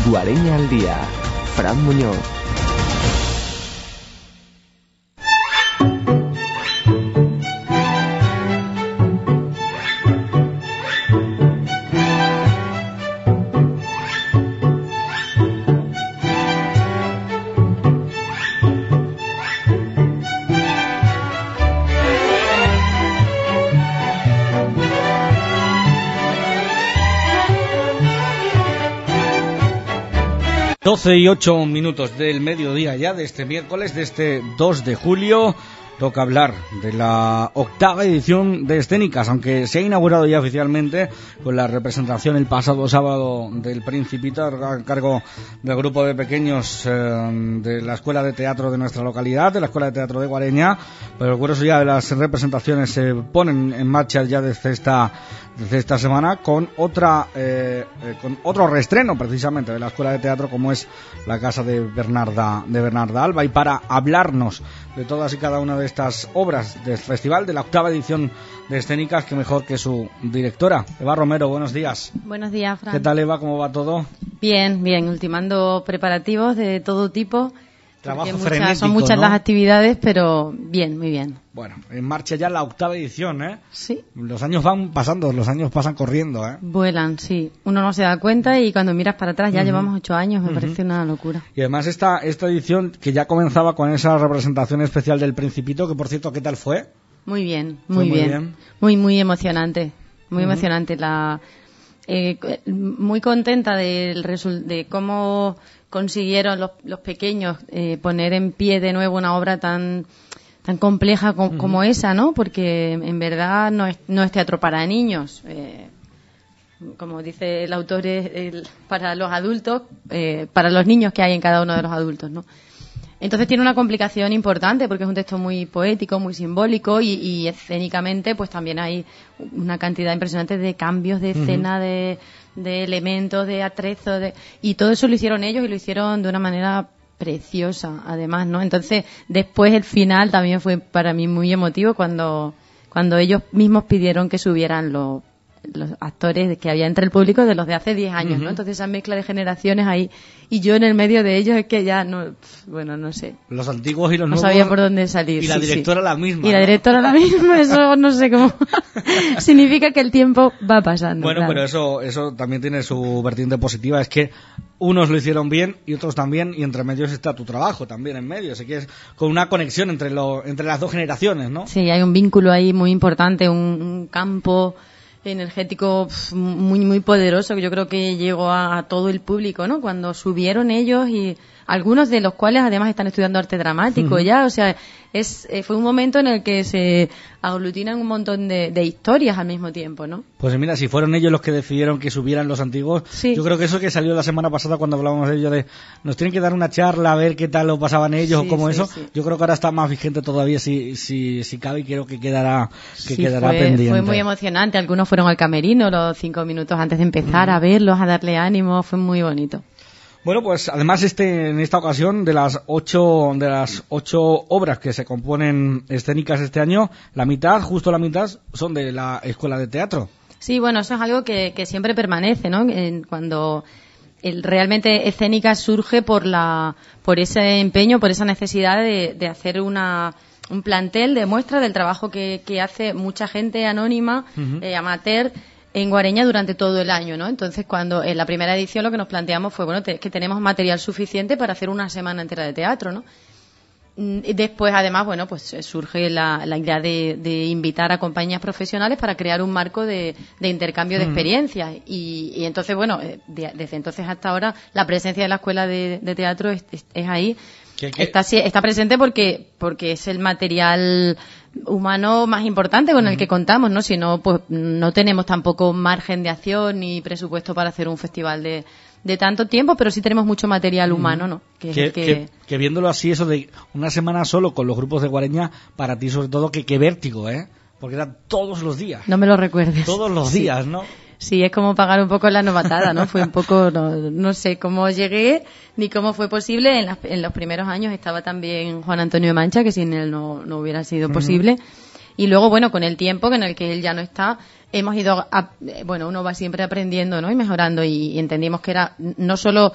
Guareña al día. Fran Muñoz. Doce y 8 minutos del mediodía ya de este miércoles, de este 2 de julio. Toca hablar de la 8ª edición de Escénicas, aunque se ha inaugurado ya oficialmente con la representación el pasado sábado del Principito a cargo del grupo de pequeños de la Escuela de Teatro de nuestra localidad, de la Escuela de Teatro de Guareña. Pero el grueso ya de las representaciones se ponen en marcha ya desde esta semana con otro reestreno precisamente de la Escuela de Teatro, como es la Casa de Bernarda Alba. Y para hablarnos de todas y cada una de estas obras del festival, de la 8ª edición de Escénicas, que mejor que su directora, Eva Romero. Buenos días. Buenos días, Fran. ¿Qué tal, Eva? ¿Cómo va todo? Bien, ultimando preparativos de todo tipo. Trabajo frenético, son muchas, ¿no?, las actividades, pero bien, muy bien. Bueno, en marcha ya la 8ª edición, ¿eh? Sí. Los años van pasando, los años pasan corriendo, ¿eh? Vuelan, sí. Uno no se da cuenta y cuando miras para atrás ya llevamos 8 años, me parece una locura. Y además esta edición que ya comenzaba con esa representación especial del Principito, que por cierto, ¿qué tal fue? Muy bien, muy bien. Muy emocionante, muy emocionante. Muy contenta de cómo consiguieron los pequeños poner en pie de nuevo una obra tan compleja como esa, ¿no? Porque en verdad no es teatro para niños. Como dice el autor, para los adultos, para los niños que hay en cada uno de los adultos, ¿no? Entonces tiene una complicación importante porque es un texto muy poético, muy simbólico y escénicamente pues también hay una cantidad impresionante de cambios de escena, de elementos, de atrezos, y todo eso lo hicieron ellos y lo hicieron de una manera preciosa, además, ¿no? Entonces, después el final también fue para mí muy emotivo cuando ellos mismos pidieron que subieran los actores que había entre el público de los de hace 10 años, ¿no? Entonces esa mezcla de generaciones ahí y yo en el medio de ellos es que ya no sé. Los antiguos y los nuevos. No sabía por dónde salir. Y la directora la misma. Y la directora la misma, eso no sé cómo. Significa que el tiempo va pasando. Bueno, claro. Pero eso también tiene su vertiente positiva, es que unos lo hicieron bien y otros también, y entre medios está tu trabajo también en medio, así que es con una conexión entre las dos generaciones, ¿no? Sí, hay un vínculo ahí muy importante, un campo energético muy poderoso que yo creo que llegó a todo el público, ¿no? Cuando subieron ellos, y algunos de los cuales además están estudiando arte dramático ya, o sea, fue un momento en el que se aglutinan un montón de historias al mismo tiempo, ¿no? Pues mira, si fueron ellos los que decidieron que subieran los antiguos, yo creo que eso que salió la semana pasada cuando hablábamos de ellos, de nos tienen que dar una charla a ver qué tal lo pasaban ellos o cómo eso, yo creo que ahora está más vigente todavía si cabe, y creo que quedará pendiente. Fue muy emocionante, algunos fueron al camerino los 5 minutos antes de empezar a verlos, a darle ánimo, fue muy bonito. Bueno, pues además en esta ocasión de las 8 obras que se componen escénicas este año, justo la mitad son de la Escuela de Teatro. Sí, bueno, eso es algo que siempre permanece, ¿no? Cuando realmente Escénicas surge por ese empeño, por esa necesidad de hacer un plantel de muestra del trabajo que hace mucha gente anónima, amateur, en Guareña durante todo el año, ¿no? Entonces, cuando en la primera edición lo que nos planteamos fue, que tenemos material suficiente para hacer una semana entera de teatro, ¿no? Y después, además, pues surge la idea de invitar a compañías profesionales para crear un marco de intercambio de experiencias. Y entonces, desde entonces hasta ahora, la presencia de la Escuela de Teatro es ahí. Está presente porque es el material humano más importante con el que contamos, ¿no? Si no, pues no tenemos tampoco margen de acción ni presupuesto para hacer un festival de tanto tiempo, pero sí tenemos mucho material humano, ¿no? Que viéndolo así, eso de una semana solo con los grupos de Guareña, para ti sobre todo, qué vértigo, ¿eh? Porque era todos los días. No me lo recuerdes. Todos los días, ¿no? Sí, es como pagar un poco la novatada, ¿no? Fue un poco, no sé cómo llegué ni cómo fue posible. En los primeros años estaba también Juan Antonio de Mancha, que sin él no hubiera sido posible. Y luego, con el tiempo en el que él ya no está, hemos ido, uno va siempre aprendiendo, ¿no? Y mejorando, y entendimos que era no solo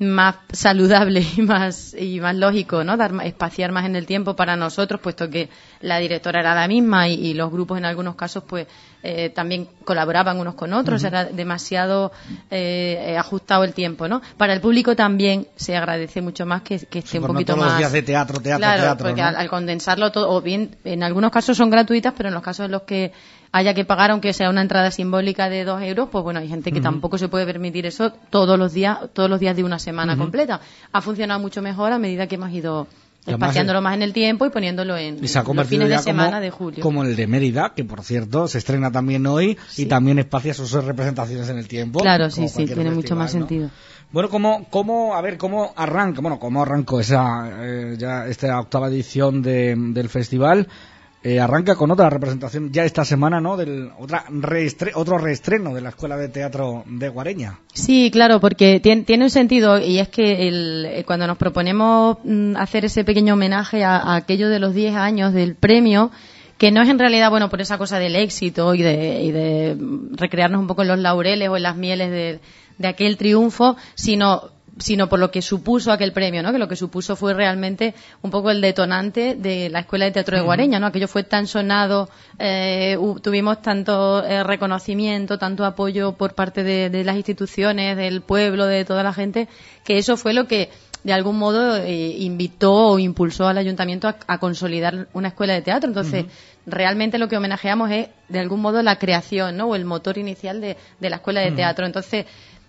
más saludable y más lógico, ¿no? Espaciar más en el tiempo para nosotros, puesto que la directora era la misma y los grupos en algunos casos pues también colaboraban unos con otros, era demasiado ajustado el tiempo, ¿no? Para el público también se agradece mucho más que esté un poquito todos más... los días de teatro, claro, porque ¿no? al condensarlo todo, o bien en algunos casos son gratuitas, pero en los casos en los que haya que pagar, aunque sea una entrada simbólica de 2 euros, pues bueno, hay gente que tampoco se puede permitir eso todos los días de una semana completa. Ha funcionado mucho mejor a medida que hemos ido espaciándolo más en el tiempo y poniéndolo en los fines de semana de julio. Como el de Mérida, que por cierto se estrena también hoy y también espacia sus representaciones en el tiempo. Claro, sí, tiene mucho más sentido. Bueno, ¿cómo arranca? Bueno, ¿cómo arrancó esta 8ª edición del festival? Arranca con otra representación ya esta semana, ¿no? Otro reestreno de la Escuela de Teatro de Guareña. Sí, claro, porque tiene un sentido, y es que cuando nos proponemos hacer ese pequeño homenaje a aquello de los 10 años del premio, que no es en realidad, bueno, por esa cosa del éxito y de recrearnos un poco en los laureles o en las mieles de aquel triunfo, sino por lo que supuso aquel premio, ¿no? Que lo que supuso fue realmente un poco el detonante de la Escuela de Teatro de Guareña, ¿no? Aquello fue tan sonado, tuvimos tanto reconocimiento, tanto apoyo por parte de las instituciones, del pueblo, de toda la gente, que eso fue lo que de algún modo invitó o impulsó al ayuntamiento a consolidar una escuela de teatro. Entonces, realmente lo que homenajeamos es, de algún modo, la creación, ¿no? O el motor inicial de la escuela de teatro. Entonces,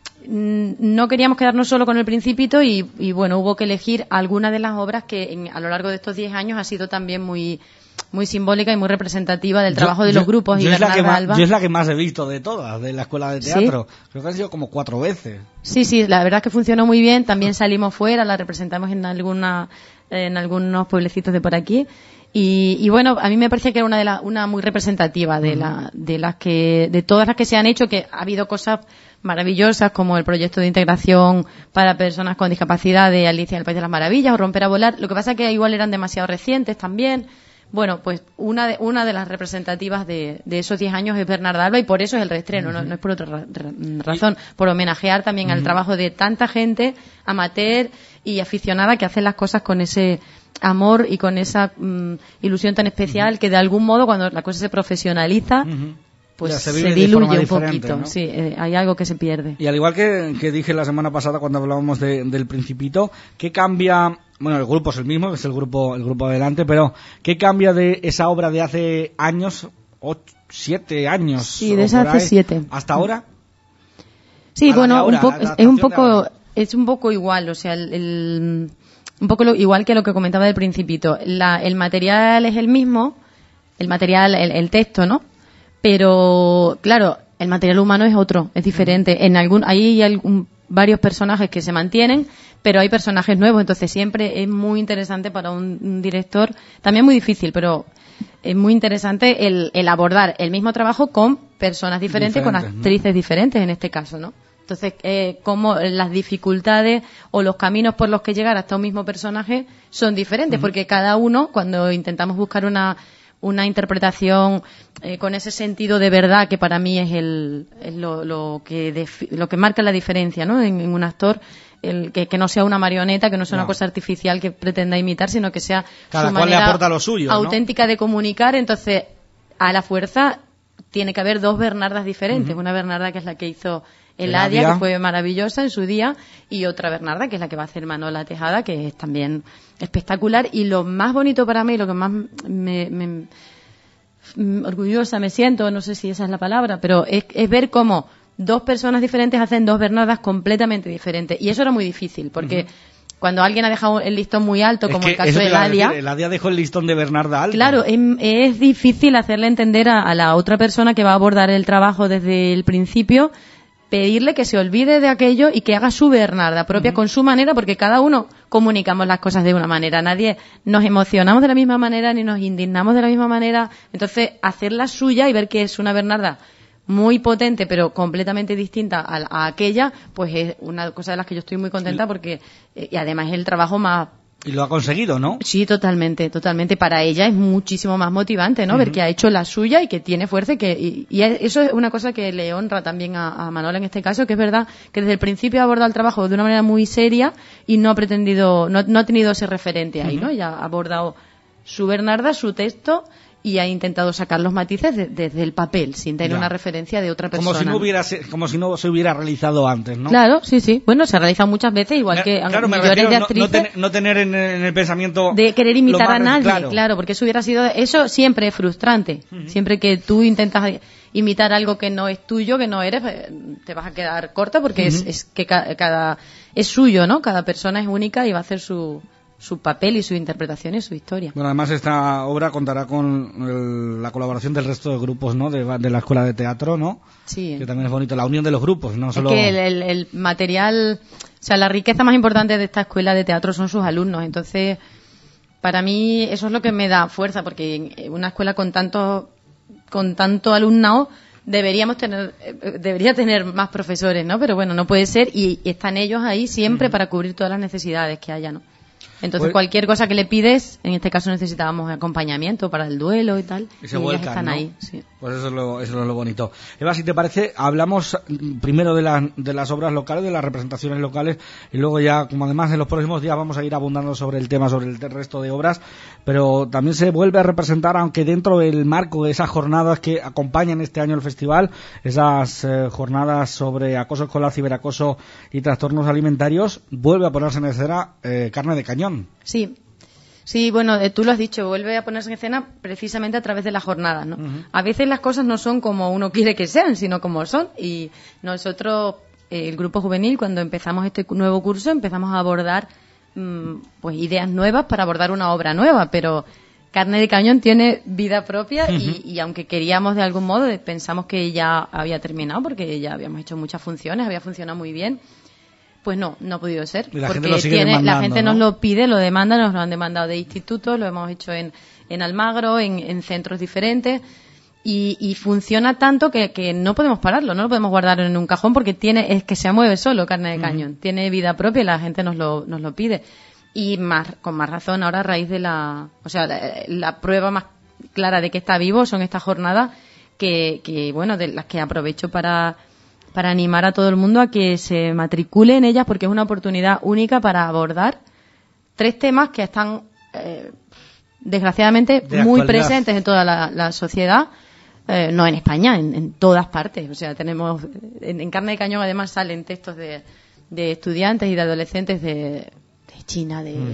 no queríamos quedarnos solo con el Principito y bueno, hubo que elegir algunas de las obras que a lo largo de estos 10 años ha sido también muy simbólica y muy representativa del trabajo de los grupos. Yo y es la que más he visto de todas, de la Escuela de Teatro. ¿Sí? Creo que han sido como 4 veces. Sí, la verdad es que funcionó muy bien. También salimos fuera, la representamos en algunos pueblecitos de por aquí. Y bueno, a mí me parece que era una muy representativa de todas las que se han hecho, que ha habido cosas maravillosas como el proyecto de integración para personas con discapacidad de Alicia en el País de las Maravillas o Romper a Volar. Lo que pasa es que igual eran demasiado recientes también. Bueno, pues una de las representativas de esos 10 años es Bernarda Alba, y por eso es el reestreno, no es por otra razón, por homenajear también al trabajo de tanta gente amateur y aficionada que hacen las cosas con ese amor y con esa ilusión tan especial que de algún modo cuando la cosa se profesionaliza pues se diluye un poquito, ¿no? Sí, hay algo que se pierde. Y al igual que dije la semana pasada cuando hablábamos del Principito, ¿qué cambia? Bueno, el grupo es el mismo, es el grupo Adelante, pero ¿qué cambia de esa obra de hace años, 7 años? Sí, de hace 7. ¿Hasta ahora? Sí, bueno, es un poco igual, o sea, un poco igual que lo que comentaba del Principito. El material es el mismo, el texto, ¿no? Pero, claro, el material humano es otro, es diferente. Hay varios personajes que se mantienen, pero hay personajes nuevos, entonces siempre es muy interesante para un director, también muy difícil, pero es muy interesante el abordar el mismo trabajo con personas diferentes, con actrices diferentes en este caso, ¿no? Entonces, como las dificultades o los caminos por los que llegar hasta un mismo personaje son diferentes, porque cada uno, cuando intentamos buscar una interpretación con ese sentido de verdad que para mí es lo que marca la diferencia, ¿no? En un actor, que no sea una marioneta, que no sea una cosa artificial que pretenda imitar, sino que sea cada su cual manera le aporta lo suyo, auténtica, ¿no?, de comunicar. Entonces, a la fuerza tiene que haber 2 Bernardas diferentes. Una Bernarda que es la que hizo Eladia, que fue maravillosa en su día, y otra Bernarda que es la que va a hacer Manola Tejada, que es también espectacular. Y lo más bonito para mí, lo que más me orgullosa me siento, no sé si esa es la palabra, pero es ver cómo 2 personas diferentes hacen 2 Bernardas completamente diferentes. Y eso era muy difícil, porque cuando alguien ha dejado el listón muy alto, como el caso de Eladia... Eladia dejó el listón de Bernarda alto. Claro, es difícil hacerle entender a la otra persona que va a abordar el trabajo desde el principio, pedirle que se olvide de aquello y que haga su Bernarda propia con su manera, porque cada uno comunicamos las cosas de una manera. Nadie nos emocionamos de la misma manera ni nos indignamos de la misma manera. Entonces, hacerla suya y ver que es una Bernarda muy potente, pero completamente distinta a aquella, pues es una cosa de las que yo estoy muy contenta, porque y además es el trabajo más Y lo ha conseguido, ¿no? Sí, totalmente. Para ella es muchísimo más motivante, ¿no? Ver que ha hecho la suya y que tiene fuerza y eso es una cosa que le honra también a Manuela en este caso, que es verdad que desde el principio ha abordado el trabajo de una manera muy seria y no ha pretendido, no ha tenido ese referente ahí, ¿no? Ella ha abordado su Bernarda, su texto, y ha intentado sacar los matices desde el papel, sin tener una referencia de otra persona. Como si no se hubiera realizado antes, ¿no? Claro, sí. Bueno, se ha realizado muchas veces, igual que millones de actrices. No tener en el pensamiento... De querer imitar a nadie, claro, porque eso siempre es frustrante. Siempre que tú intentas imitar algo que no es tuyo, que no eres, te vas a quedar corta porque es que cada es suyo, ¿no? Cada persona es única y va a hacer su papel y su interpretación y su historia. Bueno, además esta obra contará con la colaboración del resto de grupos, ¿no? De la Escuela de Teatro, ¿no? Sí. Que también es bonito, la unión de los grupos, no solo... Es que el material, o sea, la riqueza más importante de esta Escuela de Teatro son sus alumnos, entonces para mí eso es lo que me da fuerza, porque en una escuela con tanto alumnado debería tener más profesores, ¿no? Pero bueno, no puede ser y están ellos ahí siempre para cubrir todas las necesidades que haya, ¿no? Entonces cualquier cosa que le pides, en este caso necesitábamos acompañamiento para el duelo y tal, y ellas están, ¿no? Ahí. Sí. Pues eso es lo bonito. Eva, si te parece, hablamos primero de las obras locales, de las representaciones locales, y luego ya, como además en los próximos días vamos a ir abundando sobre el tema, sobre el resto de obras, pero también se vuelve a representar, aunque dentro del marco de esas jornadas que acompañan este año el festival, esas jornadas sobre acoso escolar, ciberacoso y trastornos alimentarios, vuelve a ponerse en escena Carne de Cañón. Sí, bueno, tú lo has dicho, vuelve a ponerse en escena precisamente a través de las jornadas, ¿no? A veces las cosas no son como uno quiere que sean, sino como son. Y nosotros, el grupo juvenil, cuando empezamos este nuevo curso, empezamos a abordar pues ideas nuevas para abordar una obra nueva, pero Carne de Cañón tiene vida propia y aunque queríamos de algún modo, pensamos que ya había terminado porque ya habíamos hecho muchas funciones, había funcionado muy bien. Pues no ha podido ser, porque la gente nos lo pide, lo demanda, nos lo han demandado de institutos, lo hemos hecho en Almagro, en centros diferentes, y funciona tanto que no podemos pararlo, no lo podemos guardar en un cajón porque es que se mueve solo Carne de Cañón, tiene vida propia y la gente nos lo pide. Y con más razón ahora a raíz de la prueba más clara de que está vivo son estas jornadas que bueno, de las que aprovecho para animar a todo el mundo a que se matricule en ellas porque es una oportunidad única para abordar 3 temas que están desgraciadamente muy presentes en toda la sociedad, no en España, en todas partes. O sea, tenemos en Carne de Cañón además salen textos de estudiantes y de adolescentes de China, de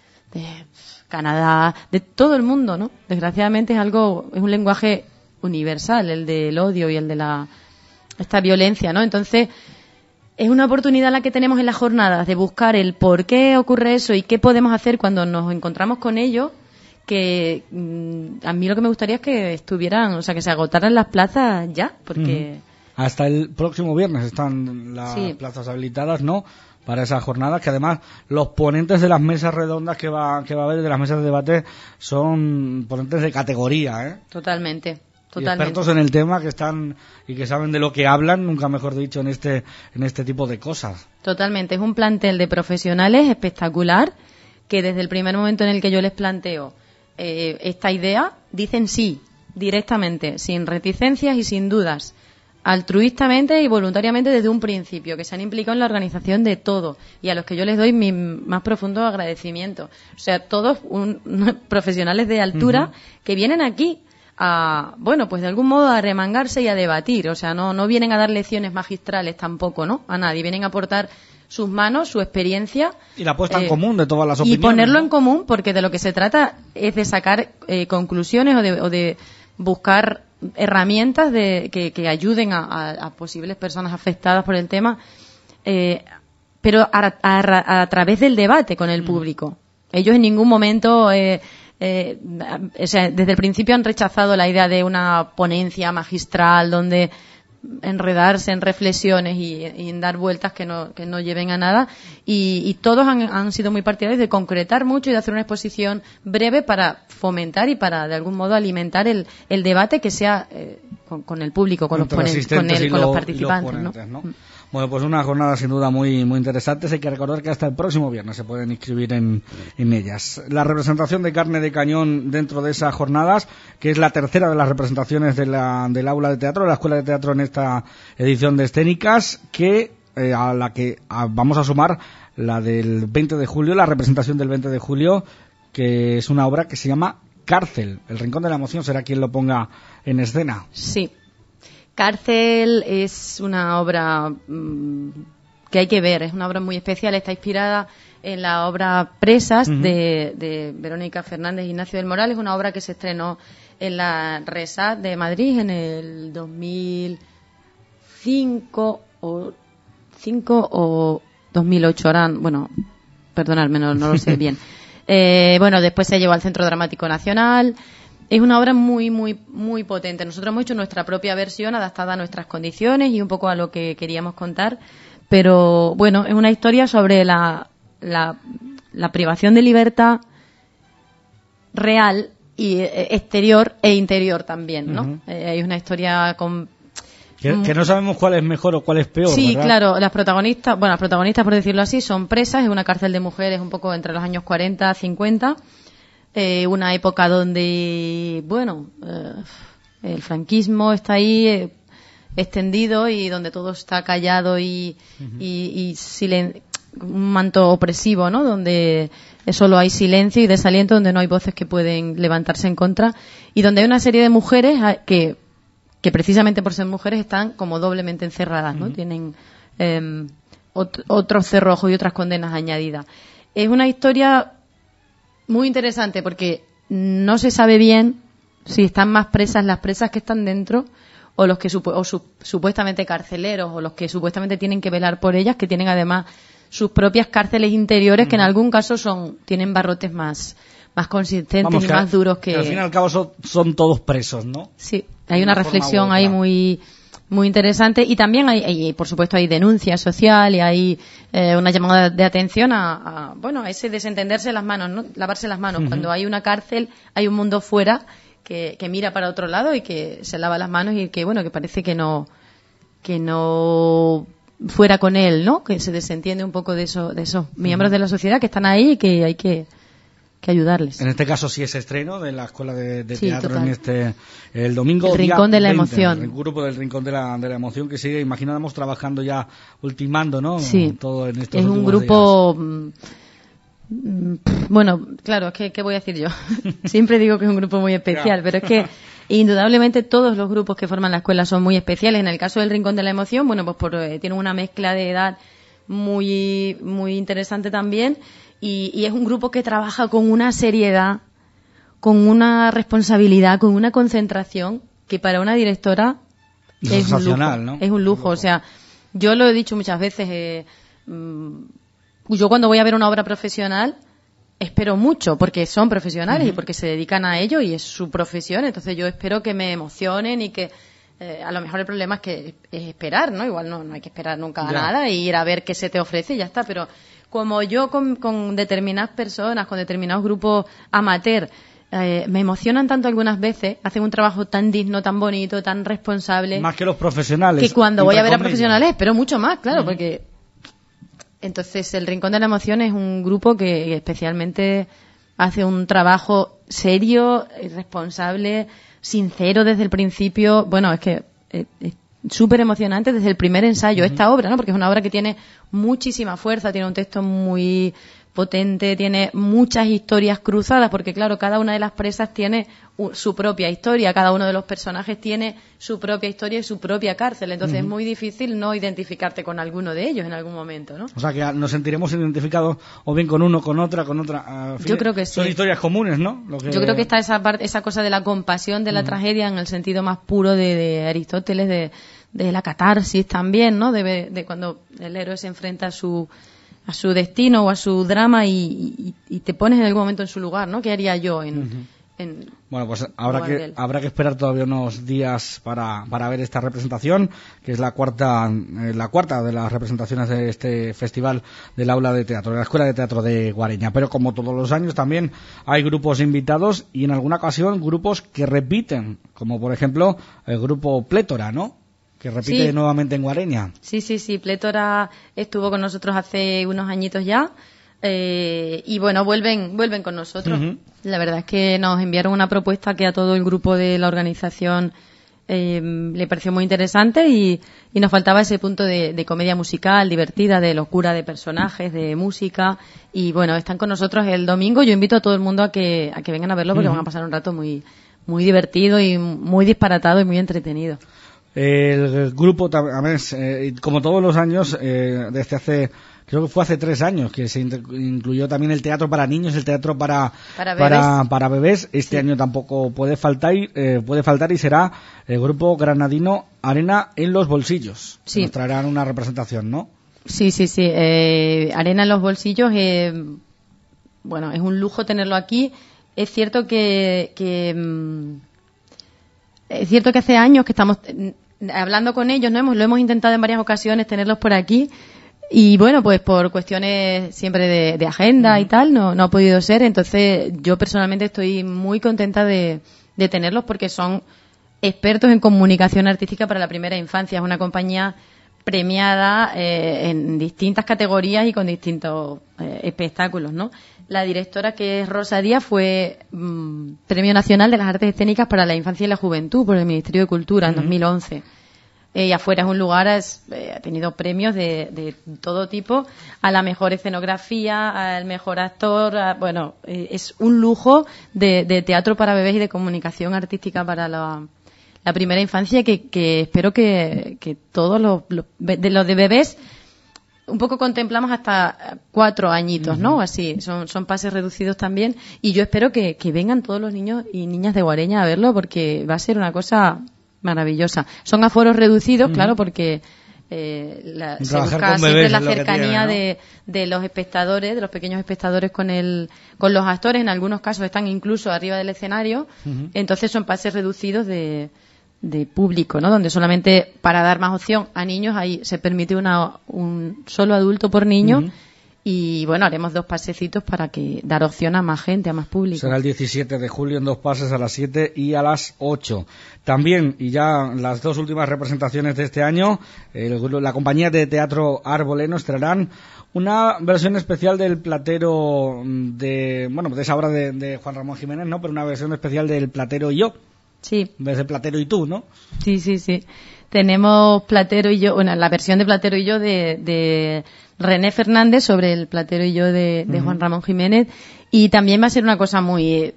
Canadá, de todo el mundo, ¿no? Desgraciadamente es un lenguaje universal, el del odio y el de esta violencia, ¿no? Entonces, es una oportunidad la que tenemos en las jornadas de buscar el por qué ocurre eso y qué podemos hacer cuando nos encontramos con ello, que a mí lo que me gustaría es que estuvieran, o sea, que se agotaran las plazas ya, porque... Hasta el próximo viernes están las plazas habilitadas, ¿no?, para esas jornadas, que además los ponentes de las mesas redondas que va a haber, de las mesas de debate, son ponentes de categoría, ¿eh? Totalmente. Y expertos en el tema que están y que saben de lo que hablan, nunca mejor dicho, en este tipo de cosas. Totalmente, es un plantel de profesionales espectacular que desde el primer momento en el que yo les planteo esta idea, dicen sí, directamente, sin reticencias y sin dudas, altruistamente y voluntariamente desde un principio, que se han implicado en la organización de todo y a los que yo les doy mi más profundo agradecimiento. O sea, todos profesionales de altura que vienen aquí pues de algún modo a remangarse y a debatir, o sea, no vienen a dar lecciones magistrales tampoco, ¿no? A nadie, vienen a aportar sus manos, su experiencia. Y la puesta en común de todas las opiniones. Y ponerlo en común, porque de lo que se trata es de sacar conclusiones o de buscar herramientas que ayuden a posibles personas afectadas por el tema, pero a través del debate con el público. Ellos en ningún momento... o sea, desde el principio han rechazado la idea de una ponencia magistral donde enredarse en reflexiones y en dar vueltas que no lleven a nada y todos han sido muy partidarios de concretar mucho y de hacer una exposición breve para fomentar y para de algún modo alimentar el debate que sea con el público, con los participantes, ¿no? Bueno, pues una jornada sin duda muy muy interesante. Hay que recordar que hasta el próximo viernes se pueden inscribir en ellas. La representación de carne de cañón dentro de esas jornadas, que es la tercera de las representaciones del aula de teatro, de la escuela de teatro en esta edición de Escénicas, que a la que vamos a sumar la del 20 de julio, la representación del 20 de julio, que es una obra que se llama Cárcel. El Rincón de la Emoción será quien lo ponga en escena. Sí. Cárcel es una obra que hay que ver, es una obra muy especial, está inspirada en la obra Presas de Verónica Fernández y Ignacio del Moral. Es una obra que se estrenó en la RESAT de Madrid en el 2005 o 2008, ahora, bueno, perdonadme, no lo sé bien. Bueno, después se llevó al Centro Dramático Nacional. Es una obra muy, muy, muy potente. Nosotros hemos hecho nuestra propia versión adaptada a nuestras condiciones y un poco a lo que queríamos contar. Pero, bueno, es una historia sobre la privación de libertad real y exterior e interior también, ¿no? Hay una historia con... Que no sabemos cuál es mejor o cuál es peor, sí, ¿verdad? Claro, las protagonistas, por decirlo así, son presas, es una cárcel de mujeres un poco entre los años 40 y 50, una época donde, el franquismo está ahí extendido y donde todo está callado y un manto opresivo, ¿no? Donde solo hay silencio y desaliento, donde no hay voces que pueden levantarse en contra y donde hay una serie de mujeres que precisamente por ser mujeres están como doblemente encerradas, ¿no? Tienen otros cerrojos y otras condenas añadidas. Es una historia muy interesante porque no se sabe bien si están más presas las presas que están dentro o los que supuestamente carceleros o los que supuestamente tienen que velar por ellas, que tienen además sus propias cárceles interiores que en algún caso tienen barrotes más consistentes y más duros que... Al fin y al cabo son todos presos, ¿no? Sí, hay una reflexión ahí muy muy interesante y también hay por supuesto hay denuncia social y hay una llamada de atención a ese desentenderse las manos, ¿no? Lavarse las manos. Cuando hay una cárcel hay un mundo fuera que mira para otro lado y que se lava las manos y que parece que no fuera con él, ¿no? Que se desentiende un poco de esos miembros de la sociedad que están ahí y que hay que ayudarles. En este caso sí es estreno de la Escuela de Teatro total. El domingo. El Rincón de la 20, Emoción. El grupo del Rincón de la Emoción que sigue, imaginamos, trabajando ya, ultimando, ¿no? Sí. Todo en estos es un grupo... Bueno, claro, es que ¿qué voy a decir yo? Siempre digo que es un grupo muy especial, pero es que indudablemente todos los grupos que forman la escuela son muy especiales. En el caso del Rincón de la Emoción, tienen una mezcla de edad muy, muy interesante también. Y es un grupo que trabaja con una seriedad, con una responsabilidad, con una concentración que para una directora es un lujo, ¿no? Es un lujo. O sea, yo lo he dicho muchas veces, yo cuando voy a ver una obra profesional espero mucho porque son profesionales y porque se dedican a ello y es su profesión. Entonces yo espero que me emocionen y que a lo mejor el problema es esperar, ¿no? Igual no hay que esperar nunca a nada y ir a ver qué se te ofrece y ya está, pero como yo con determinadas personas, con determinados grupos amateur, me emocionan tanto algunas veces, hacen un trabajo tan digno, tan bonito, tan responsable. Más que los profesionales. Que cuando voy a ver a profesionales espero mucho más, claro, porque... Entonces el Rincón de la Emoción es un grupo que especialmente hace un trabajo serio, responsable, sincero desde el principio. Bueno, es que... súper emocionante desde el primer ensayo esta obra, ¿no? Porque es una obra que tiene muchísima fuerza, tiene un texto muy potente, tiene muchas historias cruzadas, porque claro, cada una de las presas tiene su propia historia, cada uno de los personajes tiene su propia historia y su propia cárcel, entonces es muy difícil no identificarte con alguno de ellos en algún momento, ¿no? O sea que nos sentiremos identificados o bien con uno, con otra. Yo creo que sí. Son historias comunes, ¿no? Yo creo que está esa cosa de la compasión de la tragedia en el sentido más puro de Aristóteles, de la catarsis también, ¿no? De cuando el héroe se enfrenta a su destino o a su drama y te pones en algún momento en su lugar, ¿no? ¿Qué haría yo Bueno, pues habrá que esperar todavía unos días para ver esta representación, que es la cuarta de las representaciones de este festival del Aula de Teatro, de la Escuela de Teatro de Guareña. Pero como todos los años también hay grupos invitados y en alguna ocasión grupos que repiten, como por ejemplo el grupo Plétora, ¿no? Que repite nuevamente en Guareña. Sí, Plétora estuvo con nosotros hace unos añitos ya. Y bueno, vuelven con nosotros. Uh-huh. La verdad es que nos enviaron una propuesta que a todo el grupo de la organización le pareció muy interesante y nos faltaba ese punto de comedia musical, divertida, de locura de personajes, de música. Y bueno, están con nosotros el domingo. Yo invito a todo el mundo a que vengan a verlo porque van a pasar un rato muy, muy divertido y muy disparatado y muy entretenido. El grupo, como todos los años, desde creo que fue hace 3 años que se incluyó también el teatro para niños, el teatro para bebés. Este año tampoco puede faltar y será el grupo granadino Arena en los Bolsillos. Sí. Nos traerán una representación, ¿no? Sí. Arena en los Bolsillos, bueno, es un lujo tenerlo aquí. Es cierto que hace años que estamos hablando con ellos, ¿no? Lo hemos intentado en varias ocasiones tenerlos por aquí. Y bueno, pues por cuestiones siempre de agenda y tal, no ha podido ser. Entonces yo personalmente estoy muy contenta de tenerlos porque son expertos en comunicación artística para la primera infancia. Es una compañía premiada en distintas categorías y con distintos espectáculos, ¿no? La directora, que es Rosa Díaz, fue Premio Nacional de las Artes Escénicas para la Infancia y la Juventud por el Ministerio de Cultura en 2011. Y afuera es un lugar, ha tenido premios de todo tipo, a la mejor escenografía, al mejor actor, es un lujo de teatro para bebés y de comunicación artística para la primera infancia que espero que todos los de bebés un poco contemplamos hasta 4 añitos, ¿no? Así, son pases reducidos también y yo espero que vengan todos los niños y niñas de Guareña a verlo porque va a ser una cosa maravillosa. Son aforos reducidos, claro, porque se busca siempre la cercanía de los espectadores, de los pequeños espectadores con los actores. En algunos casos están incluso arriba del escenario. Entonces son pases reducidos de público, ¿no? Donde solamente para dar más opción a niños ahí se permite un solo adulto por niño. Y bueno, haremos 2 pasecitos para dar opción a más gente, a más público. Será el 17 de julio en 2 pases a las 7 y a las 8. También, y ya las 2 últimas representaciones de este año, la compañía de teatro Arboleno traerán una versión especial del Platero de esa obra de Juan Ramón Jiménez, ¿no? Pero una versión especial del Platero y yo. Sí. En vez de Platero y tú, ¿no? Sí. Tenemos Platero y yo, la versión de Platero y yo de René Fernández sobre el Platero y yo de Juan Ramón Jiménez. Y también va a ser una cosa muy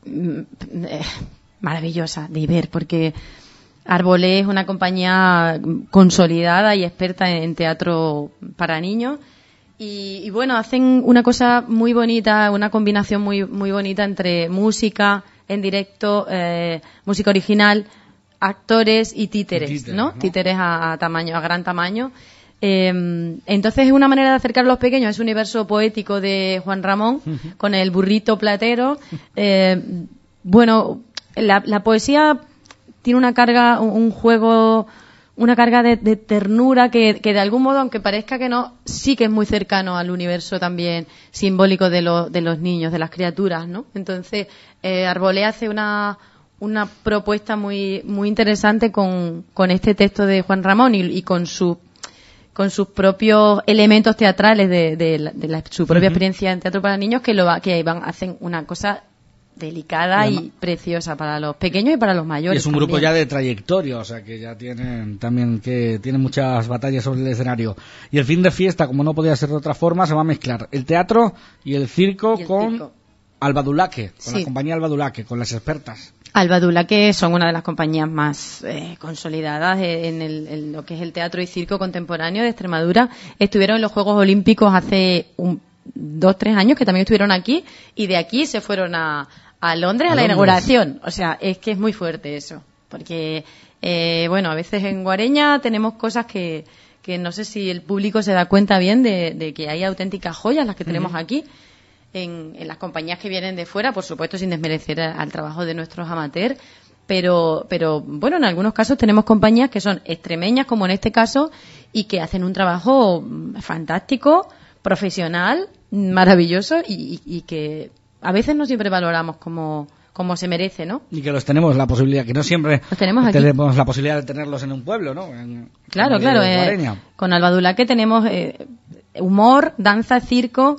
maravillosa de ver, porque Arbolé es una compañía consolidada y experta en teatro para niños. Y bueno, hacen una cosa muy bonita, una combinación muy, muy bonita entre música en directo, música original, actores y títeres, ¿no? Títeres a gran tamaño. Entonces es una manera de acercar a los pequeños a ese universo poético de Juan Ramón con el burrito platero. La poesía tiene una carga, un juego, una carga de ternura que de algún modo, aunque parezca que no, sí que es muy cercano al universo también simbólico de los niños, de las criaturas, ¿no? Entonces Arbolé hace una propuesta muy muy interesante con este texto de Juan Ramón y con sus propios elementos teatrales de su propia experiencia en teatro para niños hacen una cosa delicada y preciosa para los pequeños y para los mayores. Y es un grupo ya de trayectoria, o sea que ya tienen muchas batallas sobre el escenario. Y el fin de fiesta, como no podía ser de otra forma, se va a mezclar el teatro y el circo con Albadulaque, con la compañía Albadulaque, con las expertas. Albadulaque son una de las compañías más consolidadas en lo que es el teatro y circo contemporáneo de Extremadura. Estuvieron en los Juegos Olímpicos hace 2-3 años, que también estuvieron aquí, y de aquí se fueron a Londres a la inauguración. O sea, es que es muy fuerte eso, porque a veces en Guareña tenemos cosas que no sé si el público se da cuenta bien de que hay auténticas joyas las que tenemos aquí. en las compañías que vienen de fuera, por supuesto sin desmerecer al trabajo de nuestros amateurs, pero bueno, en algunos casos tenemos compañías que son extremeñas, como en este caso, y que hacen un trabajo fantástico, profesional, maravilloso y que a veces no siempre valoramos como se merece, ¿no? Y que los tenemos la posibilidad, que no siempre tenemos la posibilidad de tenerlos en un pueblo, ¿no? Claro. Con Alba Dulaque tenemos humor, danza, circo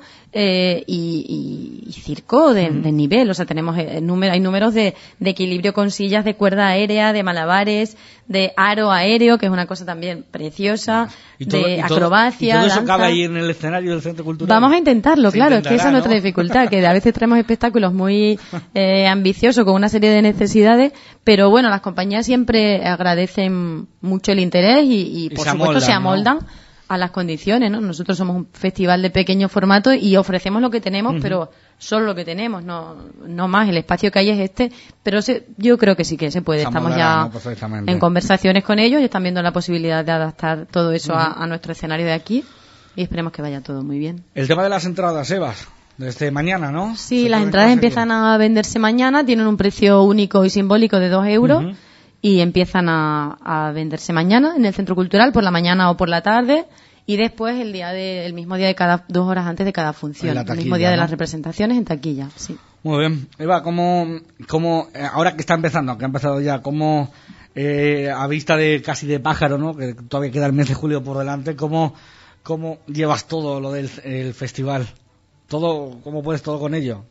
y circo de nivel. O sea, tenemos hay números de equilibrio con sillas, de cuerda aérea, de malabares, de aro aéreo, que es una cosa también preciosa, de acrobacia, ¿Y todo eso danza. cabe ahí en el escenario del Centro Cultural? Vamos a intentarlo, claro, es que esa es nuestra dificultad, que a veces traemos espectáculos muy ambiciosos con una serie de necesidades, pero bueno, las compañías siempre agradecen mucho el interés y por supuesto se amoldan, ¿no?, a las condiciones, ¿no? Nosotros somos un festival de pequeño formato y ofrecemos lo que tenemos, pero solo lo que tenemos, no más. El espacio que hay es este, pero yo creo que sí que se puede. Estamos ya en conversaciones con ellos y están viendo la posibilidad de adaptar todo eso a nuestro escenario de aquí y esperemos que vaya todo muy bien. El tema de las entradas, Evas, desde mañana, ¿no? Sí, las entradas empiezan a venderse mañana, tienen un precio único y simbólico de 2 euros. Y empiezan a venderse mañana en el Centro Cultural, por la mañana o por la tarde, y después el mismo día de 2 horas antes de cada función, taquilla, el mismo día de las representaciones en taquilla, sí. Muy bien. Eva, ¿cómo ahora que está empezando, que ha empezado ya, cómo a vista de casi de pájaro, ¿no?, que todavía queda el mes de julio por delante, cómo llevas todo lo del el festival? ¿Cómo puedes todo con ello?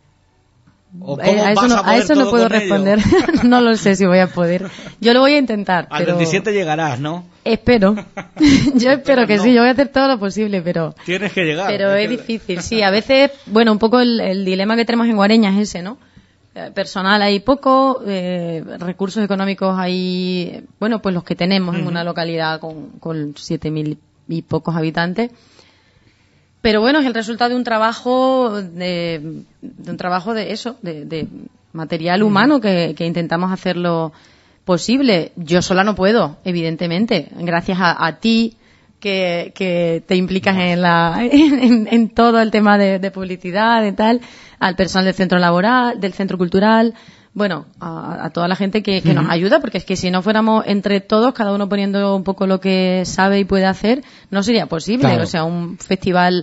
A eso no puedo responder. No lo sé si voy a poder. Yo lo voy a intentar. Al 27 llegarás, ¿no? Espero. Yo espero que sí. Yo voy a hacer todo lo posible, pero... Tienes que llegar. Pero es difícil, sí. A veces, bueno, un poco el dilema que tenemos en Guareña es ese, ¿no? Personal hay poco, recursos económicos hay, bueno, pues los que tenemos en una localidad con 7.000 y pocos habitantes. Pero bueno, es el resultado de un trabajo de material humano que intentamos hacerlo posible. Yo sola no puedo, evidentemente. Gracias a ti que te implicas en todo el tema de publicidad y tal, al personal del centro laboral, del centro cultural, bueno, a toda la gente que nos ayuda, porque es que si no fuéramos entre todos, cada uno poniendo un poco lo que sabe y puede hacer, no sería posible. Claro. O sea, un festival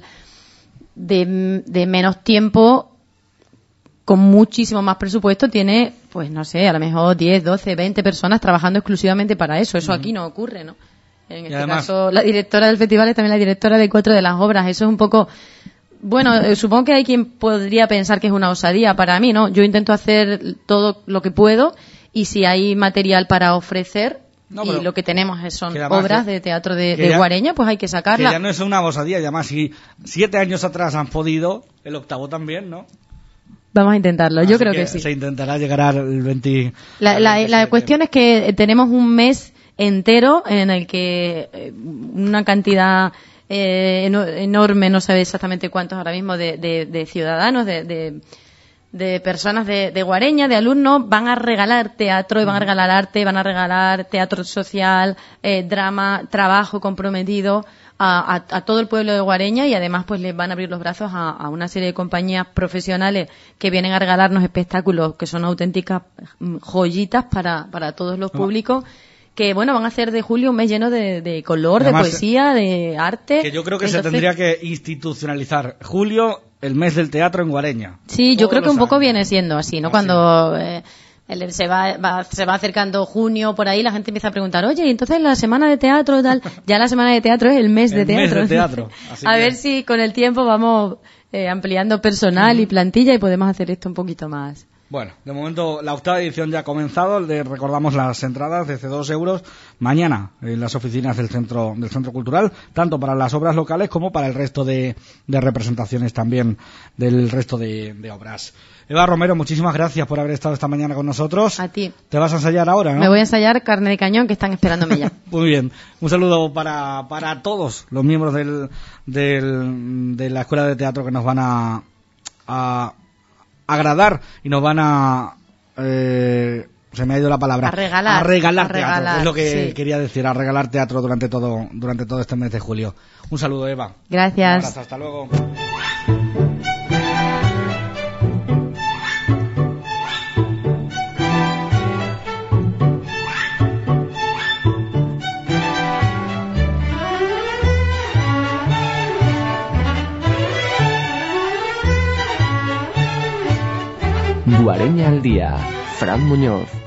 de menos tiempo, con muchísimo más presupuesto, tiene, pues no sé, a lo mejor 10, 12, 20 personas trabajando exclusivamente para eso. Eso aquí no ocurre, ¿no? En este caso, la directora del festival es también la directora de 4 de las obras. Eso es un poco... Bueno, supongo que hay quien podría pensar que es una osadía. Para mí, ¿no? Yo intento hacer todo lo que puedo y si hay material para ofrecer, y lo que tenemos son obras de teatro de Guareña, pues hay que sacarla. Que ya no es una osadía, y además si 7 años atrás han podido, el octavo también, ¿no? Vamos a intentarlo, yo creo que sí. Se intentará llegar al 20... La cuestión es que tenemos un mes entero en el que una cantidad... enorme, no sabe exactamente cuántos ahora mismo, de ciudadanos, de personas de Guareña, de alumnos, van a regalar teatro y van a regalar arte, van a regalar teatro social, drama, trabajo comprometido a todo el pueblo de Guareña, y además pues les van a abrir los brazos a una serie de compañías profesionales que vienen a regalarnos espectáculos que son auténticas joyitas para todos los públicos, que bueno, van a hacer de julio un mes lleno de color, además, de poesía, de arte. Que yo creo que se tendría que institucionalizar julio, el mes del teatro en Guareña. Sí, yo creo que un poco viene siendo así, ¿no? Cuando se va acercando junio, por ahí la gente empieza a preguntar, oye, ¿y entonces la semana de teatro tal? Ya la semana de teatro es el mes de teatro. Mes de teatro. Así a ver si con el tiempo vamos ampliando personal y plantilla y podemos hacer esto un poquito más. Bueno, de momento la octava edición ya ha comenzado. Recordamos las entradas desde 2 euros mañana en las oficinas del centro cultural, tanto para las obras locales como para el resto de representaciones también del resto de obras. Eva Romero, muchísimas gracias por haber estado esta mañana con nosotros. A ti. Te vas a ensayar ahora, ¿no? Me voy a ensayar Carne de Cañón, que están esperándome ya. Muy bien. Un saludo para todos los miembros de la Escuela de Teatro que nos van a agradar y nos van se me ha ido la palabra, a regalar teatro, es lo que quería decir, a regalar teatro durante todo este mes de julio. Un saludo, Eva. Gracias. Un abrazo, hasta luego. Guareña al día. Fran Muñoz.